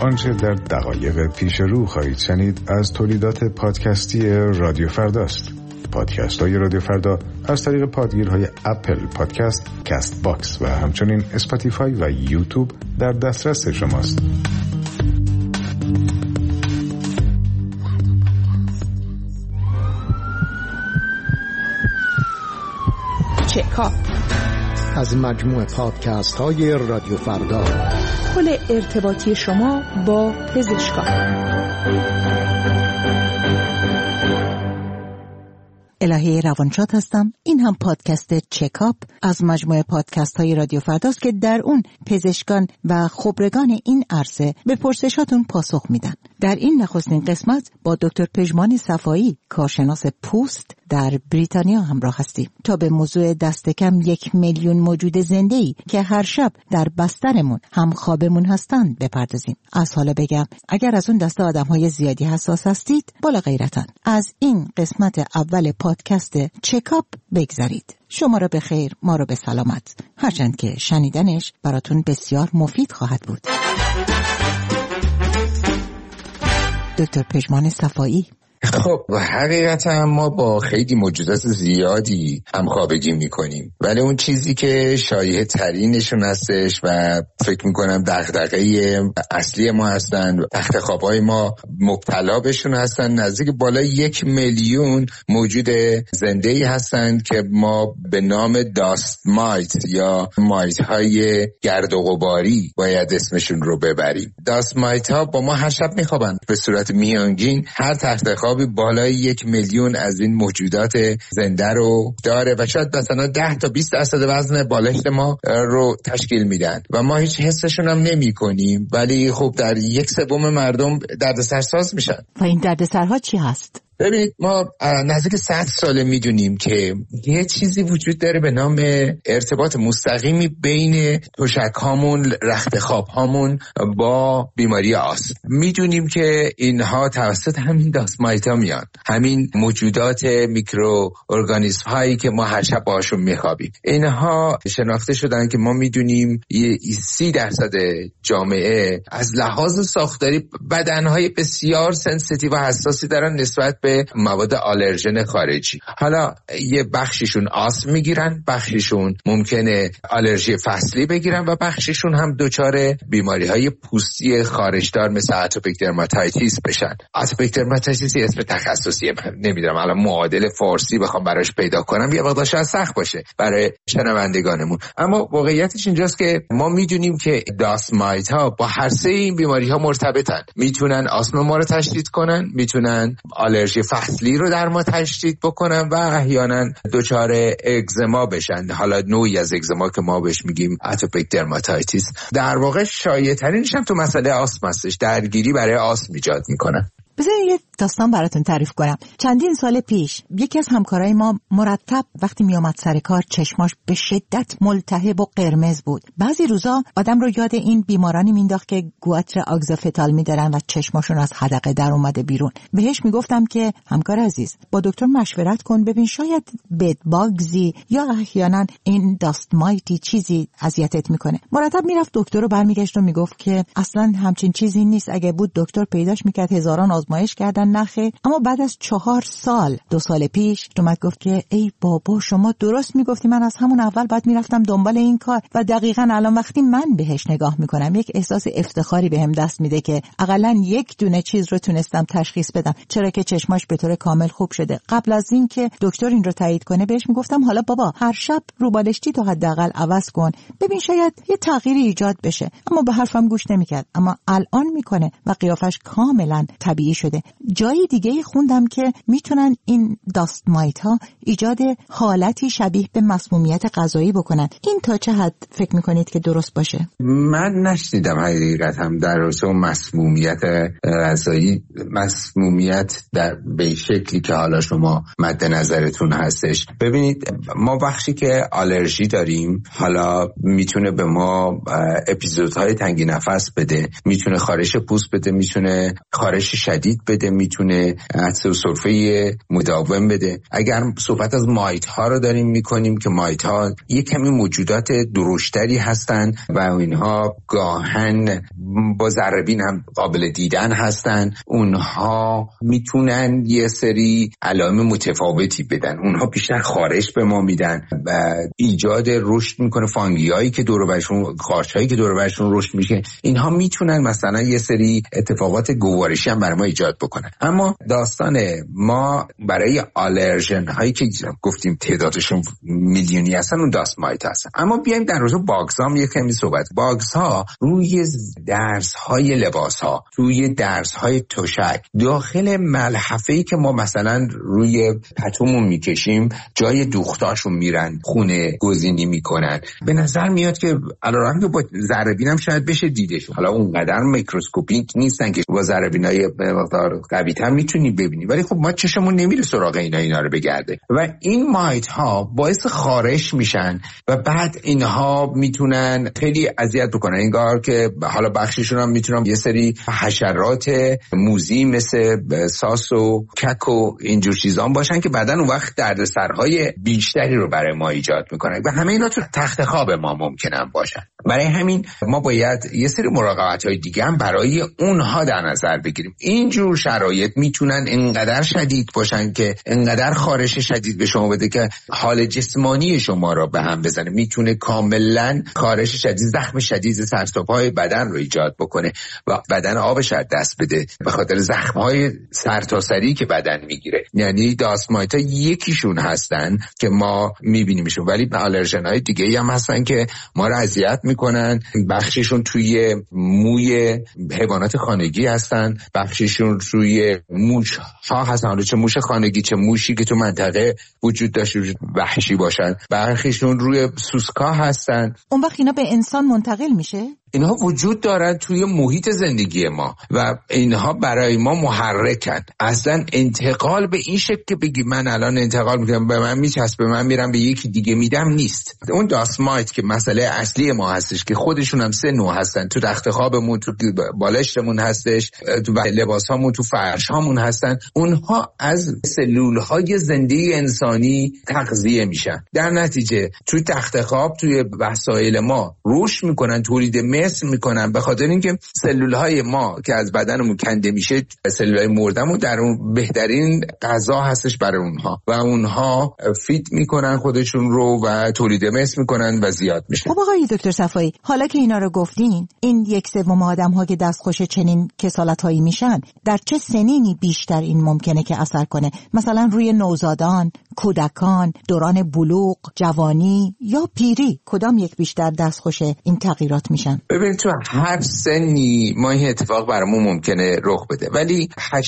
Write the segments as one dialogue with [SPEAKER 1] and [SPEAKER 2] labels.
[SPEAKER 1] آنچه در دقایق پیش رو خواهید شنید از تولیدات پادکستی رادیو فرداست. پادکست های رادیو فردا از طریق پادگیرهای اپل پادکست، کست باکس و همچنین اسپاتیفای و یوتیوب در دسترس شماست.
[SPEAKER 2] چکاپ
[SPEAKER 3] از مجموع پادکست های رادیو فردا،
[SPEAKER 2] پل ارتباطی شما با پزشکان.
[SPEAKER 4] الهی روانشاد هستم. این هم پادکست چکاپ از مجموعه پادکست های رادیو فرداست که در اون پزشکان و خبرگان این عرصه به پرسشاتون پاسخ میدن. در این نخستین قسمت با دکتر پژمان صفایی، کارشناس پوست در بریتانیا همراه هستیم تا به موضوع دست کم 1 میلیون موجود زنده‌ای که هر شب در بسترمون هم خوابمون هستن بپردازیم. از حالا بگم اگر از اون دسته آدم‌های زیادی حساس هستید، بالا غیرتاً از این قسمت اول پادکست چکاپ بگذارید. شما رو به خیر، ما رو به سلامت، هرچند که شنیدنش براتون بسیار مفید خواهد بود. دکتر پژمان صفایی.
[SPEAKER 5] خب حقیقتا ما با خیلی موجودات زیادی همخوابگی میکنیم، ولی اون چیزی که شایع ترینشون هستش و فکر میکنم دغدغه اصلی ما هستن، تخت خوابای ما مبتلا بهشون هستن، نزدیک بالای 1 میلیون موجود زنده‌ای هستند که ما به نام داست مایت یا مایت های گرد و غباری باید اسمشون رو ببریم. داست مایت ها با ما هر شب میخوابن به صورت میانگین. هر تخت خواب بالای 1 میلیون از این موجودات زنده رو داره و شاید مثلا 10 تا 20% وزن بالشت ما رو تشکیل میدن و ما هیچ حسشون هم نمی کنیم، ولی خب در 1/3 مردم دردسرساز میشن.
[SPEAKER 4] و این دردسرها چی هست؟
[SPEAKER 5] ببینید ما نزدیک 100 ساله میدونیم که یه چیزی وجود داره به نام ارتباط مستقیمی بین تشک هامون، رخت خواب هامون با بیماری آسم. میدونیم که اینها توسط همین داستمایتا میان، همین موجودات میکرو ارگانیسم هایی که ما هر شب باشون میخوابیم. اینها شناخته شدن که ما میدونیم 30% جامعه از لحاظ ساختاری بدنهای بسیار سنسیتیو و حساسی دارن نسبت به مواد آلرژن خارجی. حالا یه بخششون آسم میگیرن، بخششون ممکنه آلرژی فصلی بگیرن و بخششون هم دچار بیماری‌های پوستی خارجدار مثل اتوپیک درماتایتیس بشن. اتوپیک درماتایتیس اسم تخصصیه، نمیدونم الان معادل فارسی بخوام براش پیدا کنم یه وقتا شاید سخت باشه برای شنوندگانمون، اما واقعیتش اینجاست که ما میدونیم که داستمایت ها با هر سه این بیماری ها مرتبطن. میتونن آسم ما رو تشدید کنن، میتونن آلرژی فصلی رو در ما تشدید بکنن و احیانا دچار اگزما بشن. حالا نوعی از اگزما که ما بهش میگیم اتوپیک درماتایتیس. در واقع شایع ترینش هم تو مسئله آسم هستش، درگیری برای آسم ایجاد میکنن.
[SPEAKER 4] بذارید یه داستان براتون تعریف کنم. چندین سال پیش یکی از همکارای ما مرتب وقتی می اومد سر کار چشماش به شدت ملتهب و قرمز بود. بعضی روزا آدم رو یاد این بیمارانی مینداخت که گواتر آگزافیتال میدارن و چشماشون از حدقه در اومده بیرون. بهش میگفتم که همکار عزیز با دکتر مشورت کن ببین شاید بد باگزی یا احیانا این داست مایتی چیزی اذیتت میکنه. مرتب میرفت دکتر رو برمیگشت و میگفت که اصلا همچین چیزی نیست، اگه بود دکتر پیداش میکرد، هزاران آزمایش کردن نخیر. اما بعد از 4 سال 2 سال پیش اومد گفت که ای بابا شما درست میگفتی، من از همون اول بعد میرفتم دنبال این کار و دقیقاً الان وقتی من بهش نگاه میکنم یک احساس افتخاری بهم دست میده که حداقل یک دونه چیز رو تونستم تشخیص بدم، چرا که چشماش به طور کامل خوب شده. قبل از این که دکتر این رو تایید کنه بهش میگفتم حالا بابا هر شب روبالشتی تو حداقل عوض کن ببین شاید یه تغییری ایجاد بشه، اما به حرفم گوش نمیکرد. اما الان میکنه و قیافش کاملا طبیعی شده. جای دیگه خوندم که میتونن این داست مایت ها ایجاد حالتی شبیه به مسمومیت غذایی بکنن. این تا چه حد فکر میکنید که درست باشه؟
[SPEAKER 5] من نشنیدم حقیقت هم در راسته مسمومیت غذایی، مسمومیت در به شکلی که حالا شما مد نظرتون هستش. ببینید ما بخشی که آلرژی داریم حالا میتونه به ما اپیزودهای تنگی نفس بده، میتونه خارش پوست بده، میتونه خارش شدید بده، میتونه عطر و سرفه مداوم بده. اگر صحبت از مایت ها رو داریم میکنیم که مایت ها یک کمی موجودات درشتری هستن و اینها گاهن با ذره‌بین هم قابل دیدن هستن. اونها میتونن یه سری علائم متفاوتی بدن. اونها بیشتر خارش به ما میدن و ایجاد رشد میکنه فانگیایی که دور و برشون، قارچایی که دور و برشون رشد میشه. اینها میتونن مثلا یه سری اتفاقات گوارشی هم برای ما ایجاد بکنن. اما داستان ما برای آلرژن هایی که گفتیم تعدادشون میلیونی هستن، اون داست مایت هستن. اما بیایم در روز باگز ها یک کمی صحبت. باگز ها روی درز های لباس ها، روی درز های تشک، داخل ملحفه‌ای که ما مثلا روی پتومون میکشیم جای دوختاشون میرن خونه گزینی میکنن. به نظر میاد که علارم که با ذره‌بینم شاید بشه دیدشون. حالا اونقدر میکروسکوپیک نیستن که با ذره‌بینای مقدار قوی‌تر میتونی ببینی، ولی خب ما چشمون نمیره سراغ اینا رو بگرده و این مایت ها باعث خارش میشن و بعد اینها میتونن خیلی اذیت بکنن. انگار که حالا بخششون هم میتونن یه سری حشرات موذی مثل ساس و کک و اینجور چیزا باشن که بعدن اون وقت دردسرهای بیشتری رو برای ما ایجاد میکنن و همه اینا تو تخت خواب ما ممکنن باشن. برای همین ما باید یه سری مراقبت‌های دیگه هم برای اونها در نظر بگیریم. اینجور شرایط میتونن انقدر شدید باشن که انقدر خارش شدید به شما بده که حال جسمانی شما را به هم بزنه. میتونه کاملا خارش شدید، زخم شدید سرتاپای بدن رو ایجاد بکنه و بدن آبش از دست بده به خاطر زخم‌های سرتاسری که بدن میگیره. یعنی داستمایتا یکیشون هستن که ما میبینیمشون، ولی آلرژن‌های دیگه هم هستن که ما رو اذیت میکنن. بخششون توی موی حیوانات خانگی هستن، بخششون روی موش ها هستن، حالا چه موش خانگی چه موشی که تو منطقه وجود داشته وحشی باشن، بخششون روی سوسکا هستن.
[SPEAKER 4] اون وقت اینا به انسان منتقل میشه؟
[SPEAKER 5] اینها وجود دارن توی محیط زندگی ما و اینها برای ما محرکن. اصلا انتقال به این شکل که بگی من الان انتقال میکنم به من میچسبه من میرم به یکی دیگه میدم نیست. اون داستمایت که مسئله اصلی ما هستش که خودشون هم 3 نوع هستن، تو تخت خوابمون، تو بالشتمون هستش، تو لباسامون، تو فرشامون هستن. اونها از سلولهای زنده انسانی تغذیه میشن، در نتیجه توی تخت خواب توی وسایل ما رشد میکنن، تولید مثل میکنن، به خاطر اینکه سلولهای ما که از بدنمون کنده میشه سلولهای مردمون در اون بهترین غذا هستش برای اونها و اونها فیت میکنن خودشون رو و تولید مثل میکنن و زیاد میشه.
[SPEAKER 4] خب آقای دکتر صفایی، حالا که اینا رو گفتین، این 1/3 آدم‌ها که دستخوش چنین کسالت‌هایی میشن، در چه سنینی بیشتر این ممکنه که اثر کنه؟ مثلا روی نوزادان، کودکان، دوران بلوغ، جوانی یا پیری، کدام یک بیشتر دستخوش این تغییرات میشن؟
[SPEAKER 5] ببین تو هر سنی ما این اتفاق برامون ممکنه رخ بده، ولی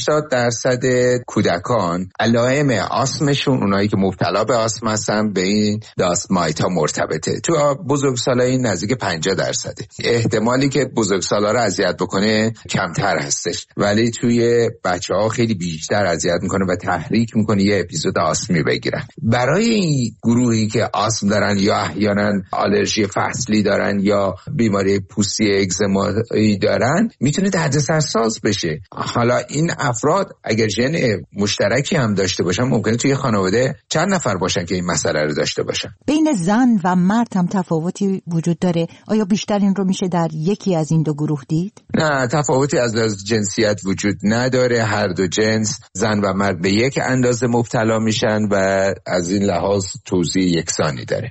[SPEAKER 5] 80% کودکان علائم آسمشون، اونایی که مبتلا به آسم هستن، به این داستمایت ها مرتبطه. تو بزرگسالای نزدیک 50%. احتمالی که بزرگسالا رو اذیت بکنه کمتر هستش، ولی توی بچه‌ها خیلی بیشتر اذیت میکنه و تحریک میکنه یه اپیزود آسمی بگیرن. برای این گروهی که آسم دارن یا احیانا آلرژی فصلی دارن یا بیماری پوستی اگزمایی دارن، میتونه دردسرساز بشه. حالا این افراد اگر ژن مشترکی هم داشته باشن، ممکنه توی خانواده چند نفر باشن که این مسئله رو داشته باشن.
[SPEAKER 4] بین زن و مرد هم تفاوتی وجود داره؟ آیا بیشتر این رو میشه در یکی از این 2 گروه دید؟
[SPEAKER 5] نه، تفاوتی از جنسیت وجود نداره. هر دو جنس، زن و مرد، به یک اندازه مبتلا میشن و از این لحاظ توزیع یکسانی داره.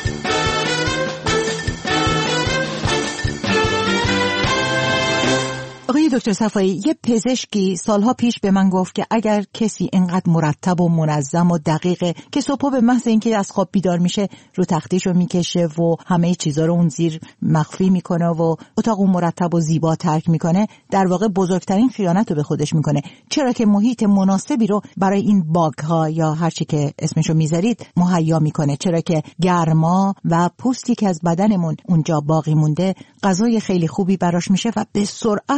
[SPEAKER 4] آقای دکتر صفایی، یه پزشکی سالها پیش به من گفت که اگر کسی اینقدر مرتب و منظم و دقیقه که صبح به محض اینکه از خواب بیدار میشه رو تختیشو میکشه و همه چیزا رو اون زیر مخفی میکنه و اتاقو مرتب و زیبا ترک میکنه، در واقع بزرگترین خیانت رو به خودش میکنه، چرا که محیط مناسبی رو برای این باگ ها یا هر چی که اسمشو میذارید مهیا میکنه، چرا که گرما و پوستی که از بدنمون اونجا باقی مونده غذای خیلی خوبی براش میشه و به سرعت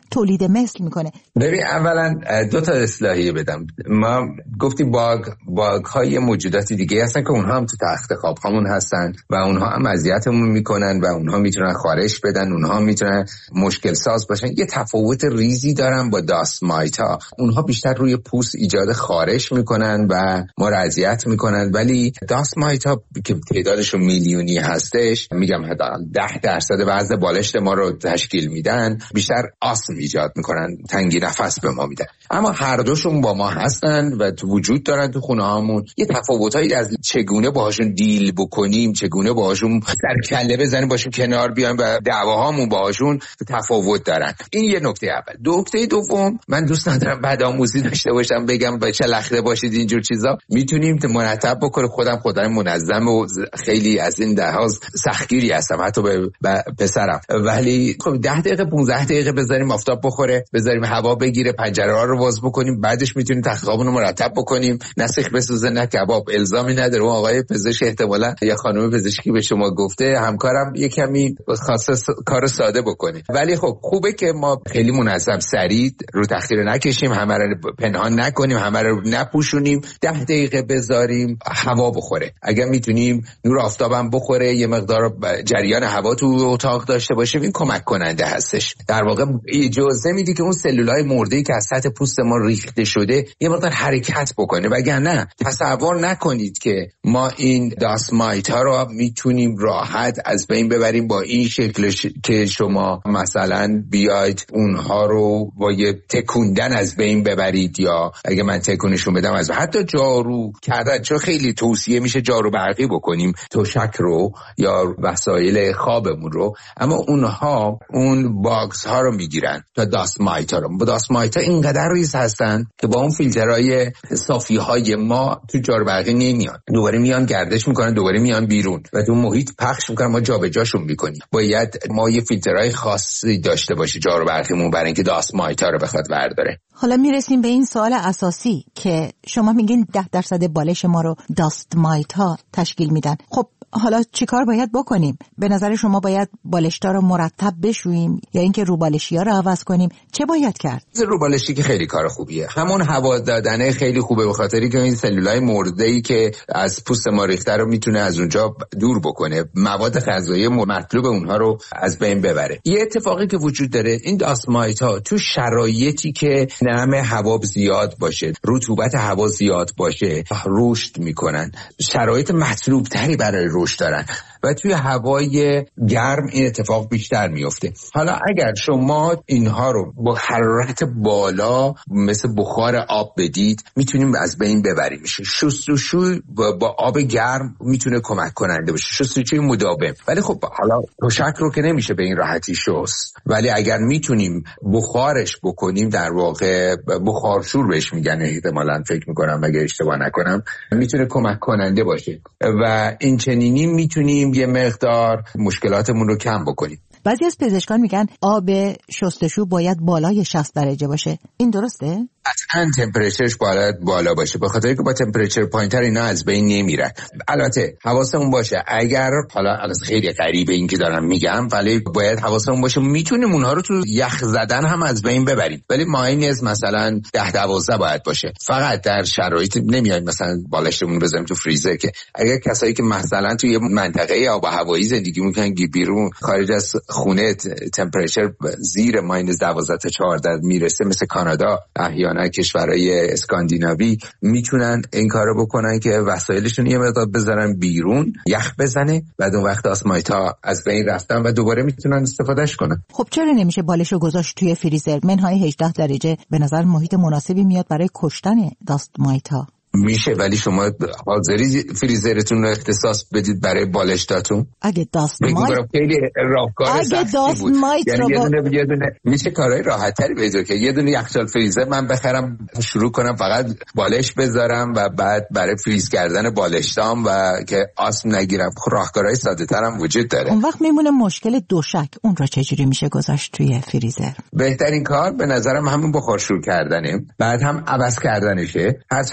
[SPEAKER 4] تولید مثل میکنه.
[SPEAKER 5] ببین اولا 2 تا اصلاحیه بدم. ما گفتیم باگ های موجودات دیگه هستن که اونها هم تو تخت خواب هامون هستن و اونها هم اذیتمون میکنن و اونها میتونن خارش بدن، اونها میتونن مشکل ساز باشن. یه تفاوت ریزی دارن با داست مایت ها. اونها بیشتر روی پوست ایجاد خارش میکنن و ما رو اذیت میکنن، ولی داست مایت ها که تعدادشون میلیونی هستش، میگم حداقل 10% وزن بالشت ما رو تشکیل میدن، بیشتر آسم ایجاد میکنن، تنگی نفس به ما میدن. اما هر دوشون با ما هستن و تو وجود دارن تو خونه هامون. یه تفاوتایی از چگونه باهاشون دیل بکنیم، چگونه باهاشون در کله بزنیم، باشون کنار بیایم و دعواهامون باهاشون تفاوت دارن. این یه نکته اول. نکته دوم، من دوست ندارم بدآموزی داشته باشم بگم بچه لخته باشید اینجور چیزا. میتونیم مرتب بکنه. خودم منظم و خیلی از این لحاظ سختگیری هستم حتی به پسرم، ولی خب 10 دقیقه 15 دقیقه بذاریم آفتاب بخوره، بذاریم هوا بگیره، پنجره ها رو باز بکنیم، بعدش میتونیم تخت خوابمون رو مرتب بکنیم، نه سیخ بسوزه نه کباب. الزامی نداره. اون آقای پزشک احتمالاً یا خانم پزشکی به شما گفته همکارم یه کمی خواسته کار ساده بکنه، ولی خب خوبه که ما خیلی منظم سریع رو تأخیر نکشیم، همه رو پنهان نکنیم، همه رو نپوشونیم، 10 دقیقه بذاریم هوا بخوره. اگر میتونیم نور آفتابم بخوره، یه مقدار جریان هوا تو اتاق داشته باشیم، این کمک کننده هستش. در واقع اجازه میدی که اون سلولای مرده‌ای که از سطح پوست ما ریخته شده یه مقدار حرکت بکنه. وگرنه تصور نکنید که ما این داست مایت ها رو میتونیم راحت از بین ببریم با این شکل که شما مثلا بیاید اونها رو با یه تکوندن از بین ببرید، یا اگه من تکونشون بدم از حتی جارو کردن، چون خیلی توصیه میشه جارو برقی بکنیم تشک رو یا وسایل خوابمون رو، اما اونها اون باکس ها رو میگیرن تا داست مایت ها رو. با داست مایت ها اینقدر ریز هستن که با اون فیلترهای صافی های ما تو جارو برقی نمیان، دوباره میان گردش میکنن، دوباره میان بیرون و تو محیط پخش میکنن، ما جابجاشون میکنیم. باید ما یه فیلترهای خاصی داشته باشه جارو برقیمون برای اینکه داست مایت ها رو بخواد برداره.
[SPEAKER 4] حالا میرسیم به این سوال اساسی که شما میگین 10% بالش ما رو داست مایت ها تشکیل میدن. خب حالا چیکار باید بکنیم؟ به نظر شما باید بالشتا رو مرتب بشوییم یا اینکه روبالشی‌ها رو عوض کنیم؟ چه باید کرد؟
[SPEAKER 5] روبالشی که خیلی کار خوبیه. همون هوا دادنه خیلی خوبه، به خاطری که این سلولای مرده‌ای که از پوست ما ریخته رو میتونه از اونجا دور بکنه، مواد غذایی مطلوب اونها رو از بین ببره. یه اتفاقی که وجود داره، این داست مایت ها تو شرایطی که نم هوا زیاد باشه، رطوبت هوا زیاد باشه، رشد میکنن. شرایط مطلوب تری برای رشد دارن و توی هوای گرم این اتفاق بیشتر میفته. حالا اگر شما اینها رو با حرارت بالا مثل بخار آب بدید، میتونیم از بین ببریم. شستشوی با آب گرم میتونه کمک کننده باشه، شستشوی مداوم. ولی خب حالا تشک رو که نمیشه به این راحتی شست، ولی اگر میتونیم بخارش بکنیم، در واقع بخارشور بهش میگن احتمالاً، فکر میکنم اگه اشتباه نکنم، میتونه کمک کننده باشه و این چنینی میتونیم یه مقدار مشکلاتمون رو کم بکنیم.
[SPEAKER 4] بعضی از پزشکان میگن آب شستشو باید بالای 60 درجه باشه. این درسته؟
[SPEAKER 5] قطعاً تمپرچرش بالا باشه، به خاطر که با تمپرچر پایینتر اینا از بین نمیرن. البته حواسمون باشه، اگر حالا خیلی غریبه این که دارم میگم، ولی باید حواسمون باشه میتونیم اونها رو تو یخ زدن هم از بین ببریم، ولی مایل از مثلا 10-12 باید باشه. فقط در شرایط نمیاد مثلا بالشتمون بذاریم تو فریزر، که اگر کسایی که مثلا توی منطقه آب و هوایی زندگی میکنن بیرون خارج از خونه تمپرچر زیر ماینوس 12 تا 14 میرسه، مثل کانادا، احیانا کشورهای اسکاندیناوی، میتونن این کارو بکنن که وسایلشون یه مقدار بذارن بیرون، یخ بزنه، بعد اون وقت داست مایت ها از بین رفتن و دوباره میتونن استفادهش کنن.
[SPEAKER 4] خب چرا نمیشه بالشو گذاشت توی فریزر منهای 18 درجه؟ به نظر محیط مناسبی میاد برای کشتن داست مایت ها.
[SPEAKER 5] میشه، ولی شما حاضری فریزرتون رو اختصاص بدید برای بالشتاتون؟
[SPEAKER 4] اگه داست مایت
[SPEAKER 5] خیلی راهکار سختی بود. یعنی یه دونه میشه کارهای راحت‌تری پیدا که یه دونه یخچال فریزر من بخرم، شروع کنم فقط بالش بذارم و بعد برای فریز کردن بالشتام و که آسم نگیرم. راهکارهای ساده‌تر هم وجود داره.
[SPEAKER 4] اون وقت میمونه مشکل دوشک، اون رو چجوری میشه گذاشت توی فریزر؟
[SPEAKER 5] بهترین کار به نظرم همون بخارشور کردنه، بعد هم عوض کردنشه. هر چند وقت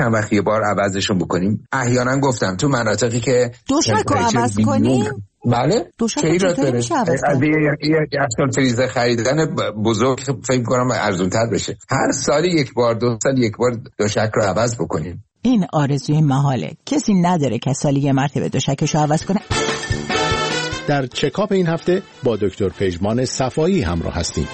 [SPEAKER 5] بار عوضشون بکنیم. احیانا گفتم تو مناطقی که
[SPEAKER 4] دوشک رو عوض کنیم.
[SPEAKER 5] بله
[SPEAKER 4] چه چطوری میشه عوض
[SPEAKER 5] از یک فریزر خریدن بزرگ فکر کنم ارزون تر بشه. هر سال یک بار، 2 سال یک بار دوشک رو عوض بکنیم.
[SPEAKER 4] این آرزوی محاله. کسی نداره که سالی یه مرتبه دوشکش رو عوض کنه.
[SPEAKER 3] در چکاپ این هفته با دکتر پژمان صفایی همراه هستیم.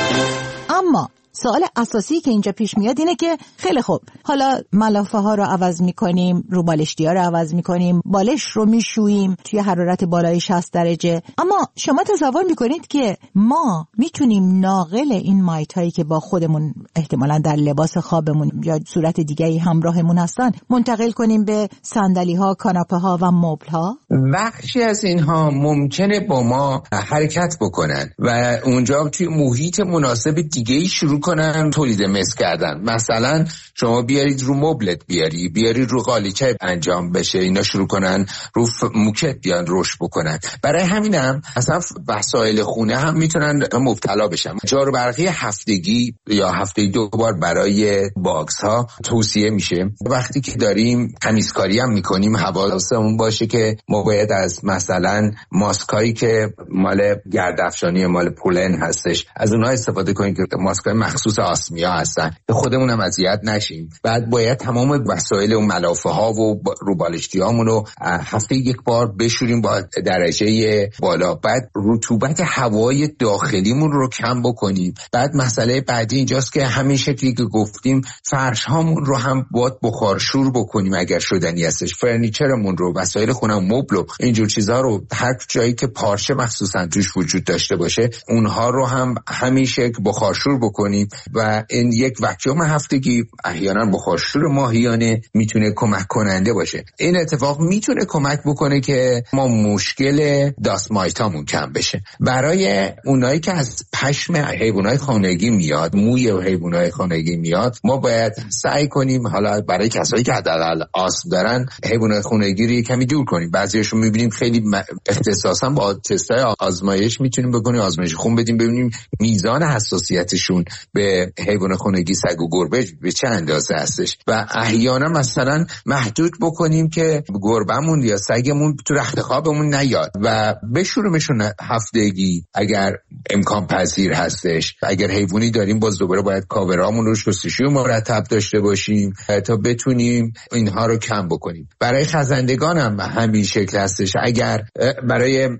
[SPEAKER 4] اما سوال اساسی که اینجا پیش میاد اینه که خیلی خوب، حالا ملافه ها رو عوض میکنیم، رو بالشتی ها رو عوض میکنیم، بالش رو میشوییم توی حرارت بالای 60 درجه، اما شما تصور میکنید که ما میتونیم ناقل این مایت هایی که با خودمون احتمالاً در لباس خوابمون یا صورت دیگری همراهمون هستن منتقل کنیم به صندلی ها، کاناپه ها و مبل ها؟
[SPEAKER 5] بخشی از اینها ممکنه با ما حرکت بکنن و اونجا توی محیط مناسب دیگه‌ای شروع کنن تولید مثل کردن. مثلا شما بیارید رو مبلت بیارید رو قالیچه انجام بشه، اینا شروع کنن رو موکت بیان رشد بکنن. برای همینم اصلا وسایل خونه هم میتونن مبتلا بشن. جارو برقی هفتگی یا هفته 2 بار برای باکس ها توصیه میشه. وقتی که داریم تمیزکاری هم میکنیم حواسمون باشه که ما باید از مثلا ماسکایی که مال گردافشانی مال پولن هستش از اونها استفاده کنیم که ماسکای مخصوص آسمیا هستن، به خودمون هم اذیت نشیم. بعد باید تمام وسایل و ملافه ها و روبالشتیامون رو هفته 1 بار بشوریم با درجه بالا. بعد رطوبت هوای داخلیمون رو کم بکنیم. بعد مسئله بعدی اینجاست که همین شکلی که گفتیم فرش هامون رو هم باید بخارشور بکنیم اگر شدنی هستش. فرنیچرمون رو، وسایل خونه، مبل و اینجور چیزها رو، هر جایی که پارچه مخصوصا توش وجود داشته باشه اونها رو هم همین شکل بخارشور بکنیم. و این یک وکیوم هفتگی، احیانا بخارشور ماهیانه میتونه کمک کننده باشه. این اتفاق میتونه کمک بکنه که ما مشکل داست مایتامون کم بشه. برای اونایی که از پشم حیوانات خانگی میاد، موی حیوانات خانگی میاد، ما باید سعی کنیم حالا برای کسایی که حداقل آسم دارن حیوانات خانگی رو کمی دور کنیم. بعضیاشون میبینیم خیلی اختصاصا با تستای آزمایش میتونیم بکنیم، آزمایش خون بدیم ببینیم میزان حساسیتشون به حیوان خانگی سگ و گربه به چه اندازه هستش و احیانا مثلا محدود بکنیم که گربه‌مون یا سگمون تو رخت خوابمون نیاد و بشوریمشون هفتگی اگر امکان پذیر هستش. اگر حیوانی داریم باز دوباره باید کاورامون رو شستشوی مرتب داشته باشیم تا بتونیم اینها رو کم بکنیم. برای خزندگان هم همین شکل هستش. اگر برای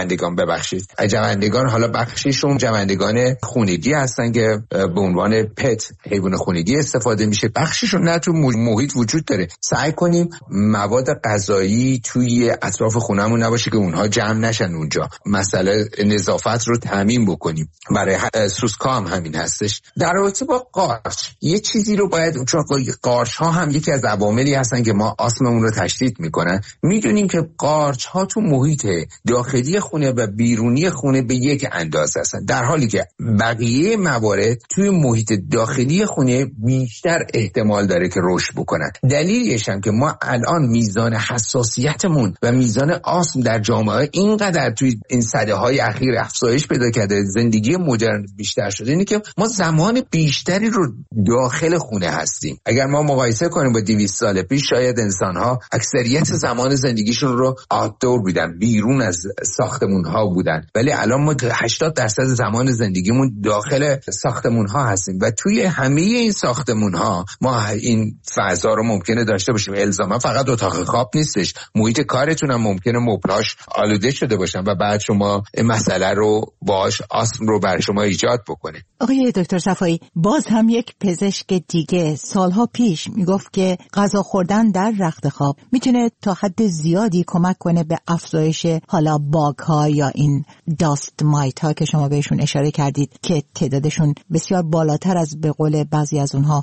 [SPEAKER 5] جوندگان حالا بخشیشون جوندگان خونگی هستن که به عنوان پت حیوان خونگی استفاده میشه، بخشیشون نه تو محیط وجود داره. سعی کنیم مواد غذایی توی اطراف خونمون نباشه که اونها جمع نشن اونجا. مسئله نظافت رو تامین بکنیم. برای سوسکا هم همین هستش. در رابطه با قارچ یه چیزی رو باید، چون قارچ ها هم یکی از عواملی هستن که ما آسممون رو تشدید میکنن. میدونیم که قارچ ها تو محیط داخلی خونه و بیرونی خونه به یک اندازه هستن، در حالی که بقیه موارد توی محیط داخلی خونه بیشتر احتمال داره که رشد بکنن. دلیلش هم که ما الان میزان حساسیتمون و میزان آسم در جامعه اینقدر توی این سده‌های اخیر افزایش پیدا کرده، زندگی مدرن بیشتر شده، اینه که ما زمان بیشتری رو داخل خونه هستیم. اگر ما مقایسه کنیم با 200 سال پیش، شاید انسان‌ها اکثریت زمان زندگیشون رو آوتدور بودن، بیرون از ساختمون‌ها بودن، ولی الان ما 80% زمان زندگیمون داخل ساختمون‌ها هستیم و توی همه این ساختمون‌ها ما این فضا رو ممکنه داشته باشیم. الزاما فقط اتاق خواب نیستش، محیط کارتون هم ممکنه مبلاش آلوده شده باشن و بعد شما این مسئله رو باهاش آسم رو بر شما ایجاد بکنه.
[SPEAKER 4] آقای دکتر صفایی، باز هم یک پزشک دیگه سالها پیش میگفت که غذا خوردن در رخت خواب میتونه تا حد زیادی کمک کنه به افزایش حالا باگ ها یا این داست مایت ها که شما بهشون اشاره کردید که تعدادشون بسیار بالاتر از به قول بعضی از اونها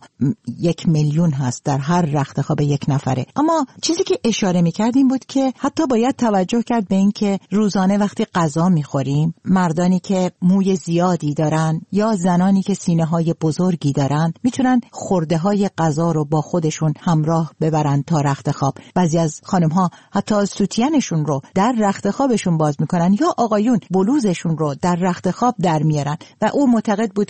[SPEAKER 4] 1 میلیون هست در هر رخت خواب یک نفره. اما چیزی که اشاره میکردیم بود که حتی باید توجه کرد به این که روزانه وقتی غذا میخوریم، مردانی که موی زیادی دارن یا زنانی که سینه های بزرگی دارن میتونن خورده های غذا رو با خودشون همراه ببرن تا رخت خواب. بعضی از خانم ها حتی سوتینشون رو در رخت خوابشون باز میکنن یا آقایون بلوزشون رو در رخت خواب در میارن و او معتقد بود که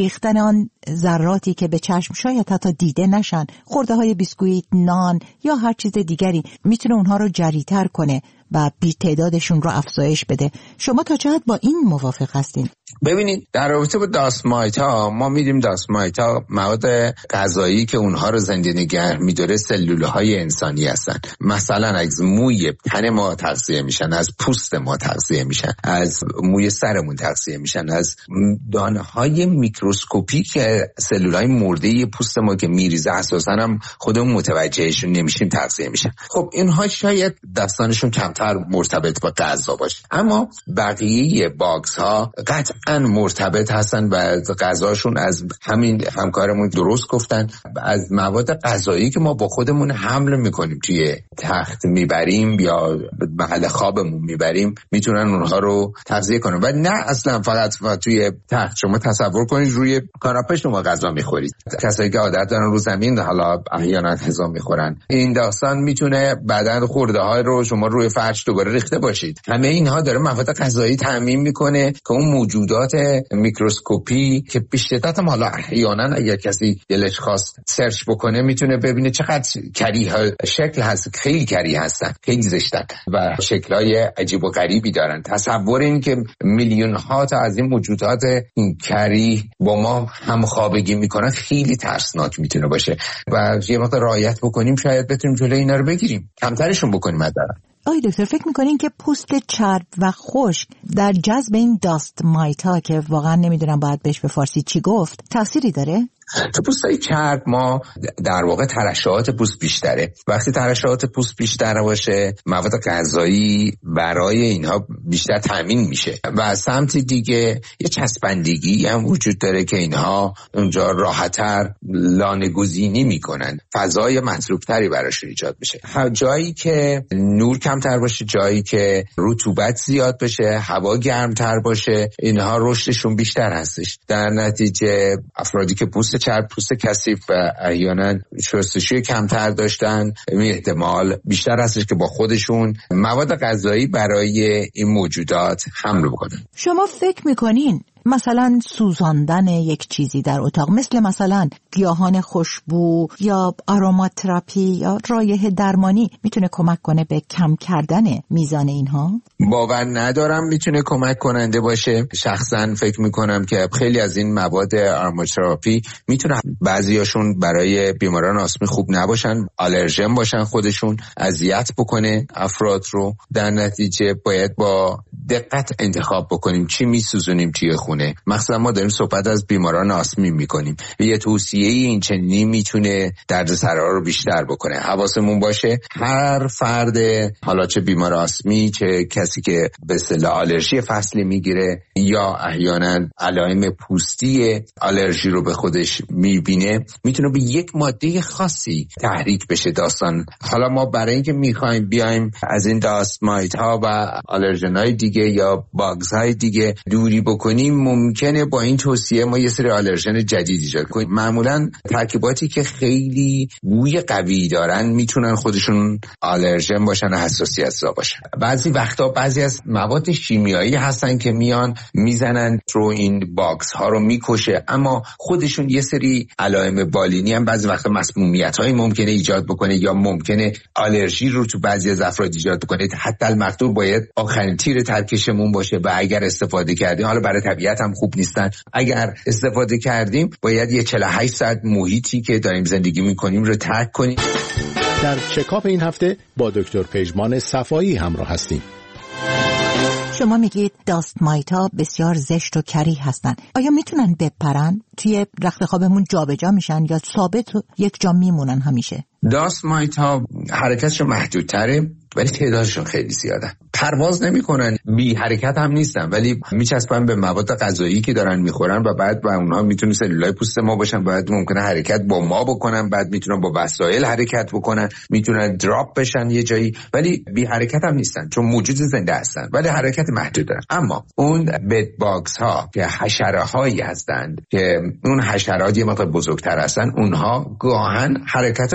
[SPEAKER 4] ریختن آن ذراتی که به چشم شاید حتی دیده نشن، خورده های بیسکویت، نان یا هر چیز دیگری میتونه اونها رو جری‌تر کنه و بی تعدادشون رو افزایش بده. شما تا چه حد با این موافق هستین؟
[SPEAKER 5] ببینید، در رابطه با داست ها ما میدیم داست ها مواد غذایی که اونها رو زنده نگه می‌داره سلول های انسانی هستن. مثلا از موی تن ما تغذیه میشن، از پوست ما تغذیه میشن، از موی سرمون تغذیه میشن، از دانه های میکروسکوپیک سلول های مرده پوست ما که میریزه اساسا هم خودمون متوجهشون نمیشیم تغذیه میشن. خب اینها شاید داستانشون کمتر مرتبط با غذا باشه، اما بقیه باگز ها قطعا مرتبط هستن و غذاشون از همین همکارمون درست گفتن، از مواد غذایی که ما با خودمون حمل میکنیم توی تخت میبریم یا محل خوابمون میبریم میتونن اونها رو تغذیه کنن و نه اصلا فقط توی تخت. شما تصور کنید روی کاناپه شما غذا میخورید. کسایی که عادت دارن رو زمین حالا احیانا غذا میخورن، این داستان میتونه بعدن خورده های رو شما روی فرش دوباره ریخته باشید. همه اینها داره مواد غذایی تامین میکنه که اون موجودات میکروسکوپی که به شدت حالا احیانا اگر کسی دلش خواست سرچ بکنه میتونه ببینه چقدر کریه شکل هست، خیلی کریه هستن، خیلی زشتن و شکل‌های عجیب و غریبی دارن. تصور این که میلیون ها تا از این موجودات این کریه با ما همخوابگی میکنن خیلی ترسناک میتونه باشه و یه وقت رعایت بکنیم شاید بتونیم جلوی اینا رو بگیریم، کمترشون بکنیم.
[SPEAKER 4] آقای دکتر، فکر میکنین که پوست چرب و خشک در جذب این داست مایت ها که واقعا نمیدونم باید بهش به فارسی چی گفت تأثیری داره؟
[SPEAKER 5] تو پوستای چرب ما در واقع ترشحات پوست بیشتره. وقتی ترشحات پوست بیشتر باشه مواد غذایی برای اینها بیشتر تامین میشه و از سمت دیگه یه چسبندگی هم وجود داره که اینها اونجا راحت‌تر لانه‌گزینی میکنن، فضای مطلوبتری براشون ایجاد میشه. جایی که نور کمتر باشه، جایی که رطوبت زیاد بشه، هوا گرمتر باشه، اینها رشدشون بیشتر هستش. در نتیجه افرادی که پوست چرب، پوست کثیف و احیانا شستشوی کمتر داشتن، احتمال بیشتر هستش که با خودشون مواد غذایی برای این موجودات حمل بکنن.
[SPEAKER 4] شما فکر میکنین مثلا سوزاندن یک چیزی در اتاق مثلا گیاهان خوشبو یا آروماتراپی یا رایحه درمانی میتونه کمک کنه به کم کردن میزان اینها؟
[SPEAKER 5] باور ندارم میتونه کمک کننده باشه. شخصا فکر میکنم که خیلی از این مواد آروماتراپی میتونه بعضیاشون برای بیماران آسمی خوب نباشن، آلرژن باشن، خودشون اذیت بکنه افراد رو. در نتیجه باید با دقت انتخاب بکنیم چی میسوزونیم توی خونه. مثلا ما داریم صحبت از بیماران آسمی میکنیم، یه توصیه این چنینی میتونه دردسرا رو بیشتر بکنه. حواسمون باشه هر فرد، حالا چه بیمار آسمی چه کسی که به اصطلاح آلرژی فصلی میگیره یا احیانا علائم پوستی آلرژی رو به خودش میبینه، میتونه به یک ماده خاصی تحریک بشه داستان. حالا ما برای اینکه میخوایم بیایم از این داست مایت ها و آلرژن های دیگه یا باگز های دیگه دوری بکنیم، ممکنه با این توصیه ما یه سری آلرژن جدید ایجاد کنیم. معمولا ترکیباتی که خیلی بوی قوی دارن میتونن خودشون آلرژن باشن و حساسیت زا باشن. بعضی وقتا بعضی از مواد شیمیایی هستن که میان میزنن رو این باگز ها رو میکشه، اما خودشون یه سری علائم بالینی هم بعضی وقتا مسمومیت های ممکنه ایجاد بکنه یا ممکنه آلرژی رو تو بعضی از افراد ایجاد بکنه. حتی المقدور باید آخرین تیر ترکشمون باشه و اگر استفاده کردیم، حالا برای طبیعت هم خوب نیستن، اگر استفاده کردیم باید یه 48 ساعت محیطی که داریم زندگی میکنیم رو ترک کنیم.
[SPEAKER 3] در چکاپ این هفته با دکتر پژمان صفایی همراه هستیم.
[SPEAKER 4] شما میگید داست مایت ها بسیار زشت و کریه هستن. آیا میتونن بپرن؟ توی رخت خوابمون جابجا میشن یا ثابت یک جا میمونن همیشه؟
[SPEAKER 5] داست مایت ها حرکتشون محدودتره ولی تعدادشون خیلی زیاده. پرواز نمیکنن، بی حرکت هم نیستن، ولی میچسبن به مواد غذایی که دارن میخورن و بعد با اونها میتونن سلولای پوست ما باشن، بعد ممکنه حرکت با ما بکنن، بعد میتونن با وسایل حرکت بکنن، میتونن دراپ بشن یه جایی، ولی بی حرکت هم نیستن چون موجود زنده هستن ولی حرکت محدود دارن. اما اون بد باگز ها که حشره هایی هستند که اون حشرات یه مقدار بزرگتر هستن، اونها گاهن حرکت خیلی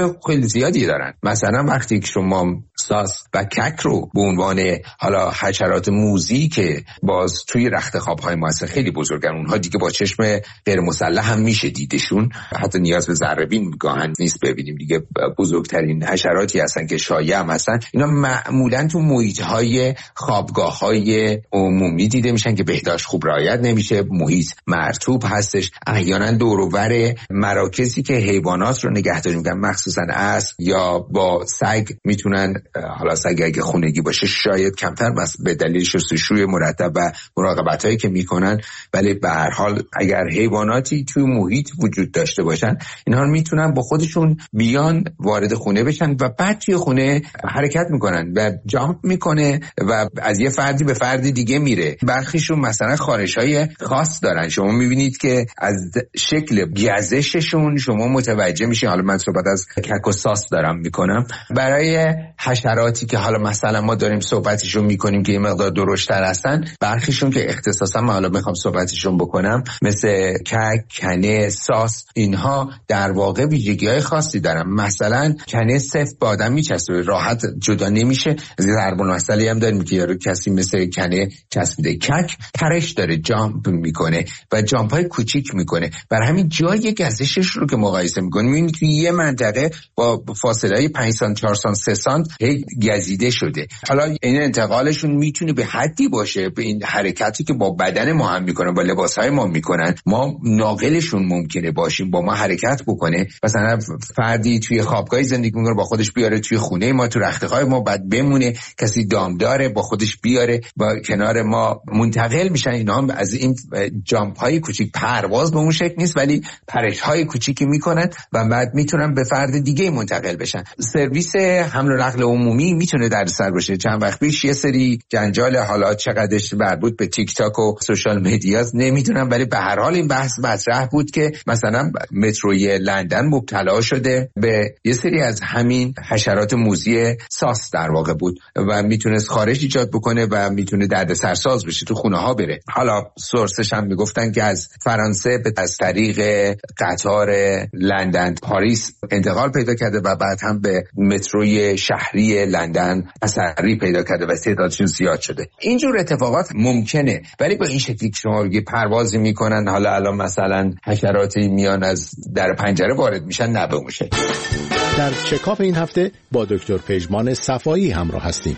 [SPEAKER 5] خیلی زیادی دارن. مثلا وقتی که شما ساس و کک رو به عنوان حالا حشرات موذی که باز توی رخت خواب‌های ما هستن خیلی بزرگن، اونها دیگه با چشم غیر مسلح هم میشه دیدشون، حتی نیاز به ذره‌بین گاهن نیست ببینیم دیگه. بزرگترین حشراتی هستن که شایع هم هستن. اینا معمولا تو محیط‌های خوابگاه‌های عمومی دیده میشن که بهداشت خوب رعایت نمیشه، محیط مرطوب هستش. احیانا دور و بر مراکزی که حیوانات رو نگهداری میکنن، مخصوصا اسب یا با سگ میتونن، حالا سگ اگه خونگی باشه شاید کمتر بس به دلیل شستشوی مرتب و مراقبتایی که میکنن، ولی به هر حال اگر حیواناتی توی محیط وجود داشته باشن اینها میتونن با خودشون بیان وارد خونه بشن و بعد توی خونه حرکت میکنن و جامپ میکنه و از یه فردی به فرد دیگه میره. برخیشون مثلا خارش‌های خاص دارن، شما میبینید که از شکل گزششون شما متوجه میشین. حالا من صحبت از کک و ساس دارم میکنم. برای حشراتی که حالا مثلا ما داریم صحبتشون میکنیم که این مقدار درشت‌تر هستن، برخیشون که اختصاصا من حالا میخوام صحبتشون بکنم مثل کک، کنه، ساس، اینها در واقع ویژگی‌های خاصی دارن. مثلا کنه سفت به آدم میچسبه، راحت جدا نمیشه. از ضرب المثلی هم داریم که یارو کسی مثل کنه چسبیده. کک پرش داره، جامپ میکنه و جامپ‌های کوچیک میکنه. برای همین جای گزشش رو که مقایسه میکنیم این توی یه منطقه با فاصله 5 سانت 4 سانت 3 سانت گزیده شده. حالا این انتقالشون میتونه به حدی باشه به این حرکتی که با بدن ما هم میکنن، با لباسهای ما میکنن، ما ناقلشون ممکنه باشیم، با ما حرکت بکنه. مثلا فردی توی خوابگاهی زندگی میکنه با خودش بیاره توی خونه ما، تو رختخواب ما، بعد بمونه، کسی دامداره با خودش بیاره با کنار ما منتقل میشن. اینا هم از این جامپ های کوچیک، پرواز به اون شکل نیست ولی پرش های کوچیکی میکنن و بعد میتونن به فرد دیگه منتقل بشن. سرویس حمل و نقل عمومی میتونه دردسر باشه. چند وقت پیش یه سری جنجال، حالا چقدرش مربوط به تیک تاک و سوشال مدیاست نمیدونم، ولی به هر حال این بحث مطرح بود که مثلا متروی لندن مبتلا شده به یه سری از همین حشرات موذی ساس در واقع بود و میتونست خارش ایجاد بکنه و میتونه دردسرساز بشه، تو خونه ها بره. حالا سورسش هم میگفتن که از فرانسه از طریق قطار لندن پاریس انتقال پیدا کرده و بعد هم به متروی شهری لندن اثری پیدا کرده و تعدادشون زیاد شده. اینجور اتفاقات ممکنه، ولی با این شکلی که شما بگی پروازی میکنن، حالا الان مثلا حشراتی میان از در پنجره وارد میشن، نه به اون شکل.
[SPEAKER 3] در چکاپ این هفته با دکتر پژمان صفایی همراه هستیم.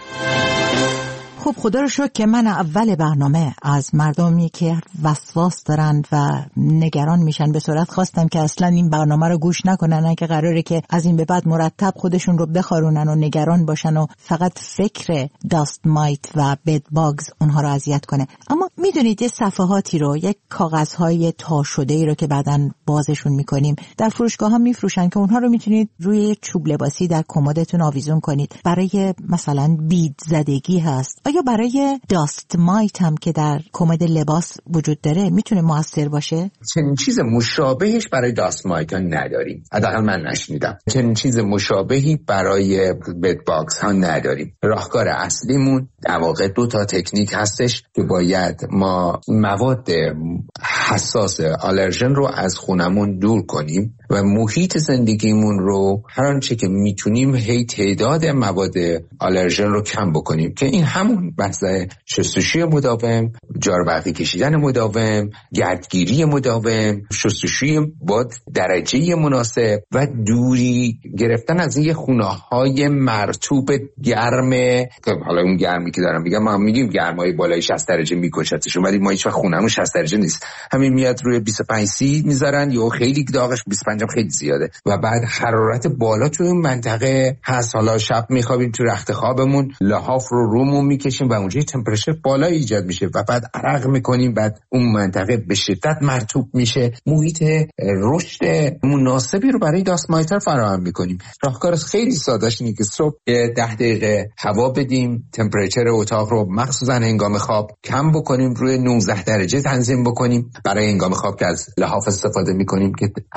[SPEAKER 4] خب خدا رو شکر که من اول برنامه از مردمی که وسواس دارن و نگران میشن به صورت خواستم که اصلا این برنامه رو گوش نکنن، اگه قراره که از این به بعد مرتب خودشون رو بخارونن و نگران باشن و فقط فکر داست مایت و بد باگز اونها رو اذیت کنه. اما میدونید یه صفحاتی رو، یک کاغذهای تا شده‌ای رو که بعداً بازشون میکنیم در فروشگاه ها میفروشن که اونها رو میتونید روی یک چوب لباسی در کمدتون آویزون کنید. برای مثلا بید زدگی هست. یا برای داست مایت هم که در کمد لباس وجود داره میتونه موثر باشه؟
[SPEAKER 5] چنین چیز مشابهش برای داست مایت ها نداریم، حداقل من نشنیدم. چنین چیز مشابهی برای بد باگز ها نداریم. راهکار اصلیمون در واقع 2 تا تکنیک هستش که باید ما مواد حساس آلرژن رو از خونمون دور کنیم و محیط زندگیمون رو هر آنچه که میتونیم هی تعداد مواد آلرژن رو کم بکنیم، که این همون بحث شستشوی مداوم، جاروبرقی کشیدن مداوم، گردگیری مداوم، شستشوی با درجه مناسب و دوری گرفتن از این خونه‌های مرطوب گرم. حالا اون گرمی که دارم میگم، ما میگیم گرمای بالای 60 درجه میکشتشون، ولی ما هیچ وقت خونمون 60 درجه نیست، همین میاد روی 25 30 میذارن یا خیلی داغش 25 هم خیلی زیاده و بعد حرارت بالا توی اون منطقه هست. حالا شب میخوابیم تو رخت خوابمون، لحاف رو رومون میکشیم و اونجا تمپراتور بالا ایجاد میشه و بعد عرق میکنیم، بعد اون منطقه به شدت مرطوب میشه. محیط رشد مناسبی رو برای داست مایتر فراهم میکنیم. راهکار خیلی سادهش اینه که صبح 10 دقیقه هوا بدیم، تمپراتور اتاق رو مخصوصا هنگام خواب کم بکنیم، روی 19 درجه تنظیم بکنیم. برای هنگام خواب که از لحاف استفاده میکنیم که عرق